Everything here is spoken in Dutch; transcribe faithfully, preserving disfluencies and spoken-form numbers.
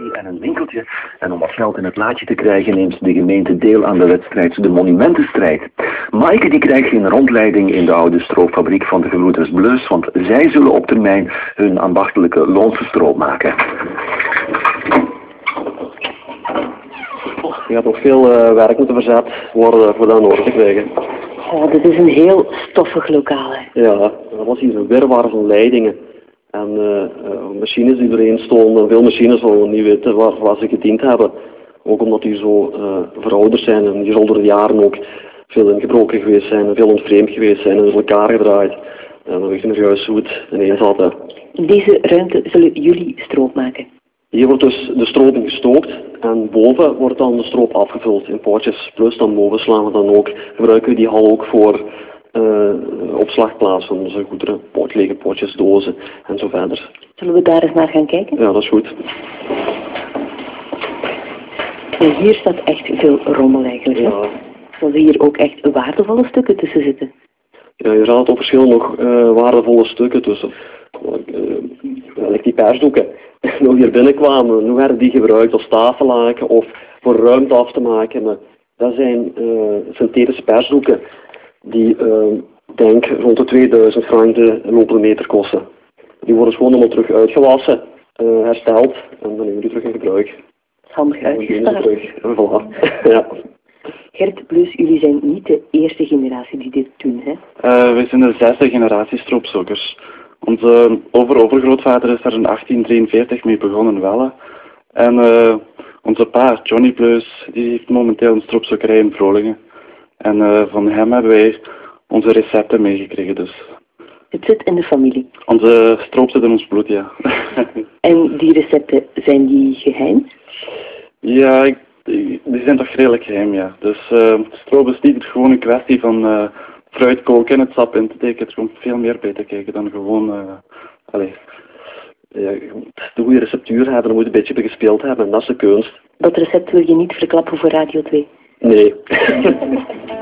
café en een winkeltje. En om wat geld in het laadje te krijgen neemt de gemeente deel aan de wedstrijd De Monumentenstrijd. Maaike die krijgt geen rondleiding in de oude stroopfabriek van de gebroeders Bleus, want zij zullen op termijn hun ambachtelijke loonse stroop maken. Je gaat nog veel uh, werk moeten verzet worden voor dat in orde te krijgen. Oh, dit is een heel stoffig lokaal, hè? Ja, dat was hier een wirwar van leidingen. En uh, uh, machines die erin stonden, veel machines waar we niet weten waar, waar ze gediend hebben. Ook omdat die zo uh, verouderd zijn en die zal door de jaren ook veel ingebroken geweest zijn en veel ontvreemd geweest zijn en in elkaar gedraaid. En dan weet je nog juist hoe het ineens zat. Hè. In deze ruimte zullen jullie stroop maken? Hier wordt dus de stroop in gestookt en boven wordt dan de stroop afgevuld in potjes. Plus dan boven slaan we dan ook, gebruiken we die hal ook voor uh, opslagplaats van onze goederen, pot, lege potjes, dozen en zo verder. Zullen we daar eens naar gaan kijken? Ja, dat is goed. En hier staat echt veel rommel eigenlijk. Ja. Zullen hier ook echt waardevolle stukken tussen zitten? Ja, je raadt op verschil nog uh, waardevolle stukken tussen. Uh, die persdoeken. Toen we hier binnenkwamen, nu werden die gebruikt als tafellaken of voor ruimte af te maken. Maar dat zijn uh, synthetische persdoeken die, uh, denk rond de tweeduizend frank de lopende meter kosten. Die worden gewoon allemaal terug uitgewassen, uh, hersteld en dan nemen we die terug in gebruik. Handig uitgespaard. En voilà. Ja. Gert Bleus, jullie zijn niet de eerste generatie die dit doen, hè? Uh, wij zijn de zesde generatie stroopzoekers. Onze over-overgrootvader is er in achttien drieënveertig mee begonnen wel. En uh, onze pa, Johnny Bleus, die heeft momenteel een stroopzoekerij in Vrolingen. En uh, van hem hebben wij onze recepten meegekregen dus. Het zit in de familie? Onze stroop zit in ons bloed, ja. En die recepten, zijn die geheim? Ja, ik, die, die zijn toch redelijk geheim, ja. Dus uh, stroop is niet gewoon een kwestie van uh, fruit koken en het sap in te steken. Er komt veel meer bij te kijken dan gewoon... Uh, allez. Ja, je moet de goede receptuur hebben, dan moet je een beetje gespeeld hebben en dat is de kunst. Dat recept wil je niet verklappen voor Radio twee? Nee.